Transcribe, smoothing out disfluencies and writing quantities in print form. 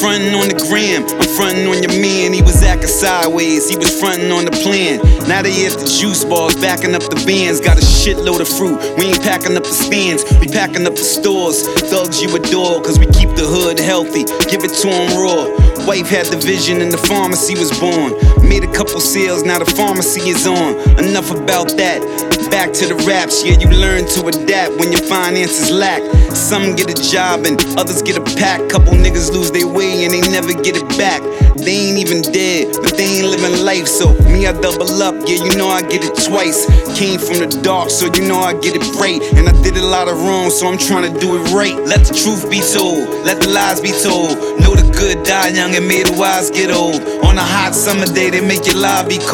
frontin' on the gram, I'm frontin' on your man. He was acting sideways, he was frontin' on the plan. Now they at the juice bars, backing up the bands. Got a shitload of fruit, we ain't packing up the stands, we packing up the stores. Thugs you adore, cause we keep the hood healthy, give it to them raw. Wife had the vision and the pharmacy was born. Made a couple sales, now the pharmacy is on. Enough about that, back to the raps. Yeah, you learn to adapt when your finances lack. Some get a job and others get a pack. Couple niggas lose their way and they never get it back. They ain't even dead, but they ain't living life. So me, I double up, yeah, you know I get it twice. Came from the dark, so you know I get it bright. And I did a lot of wrong, so I'm trying to do it right. Let the truth be told, let the lies be told. Know the good die young and may the wise get old. On a hot summer day, they make your life be cold.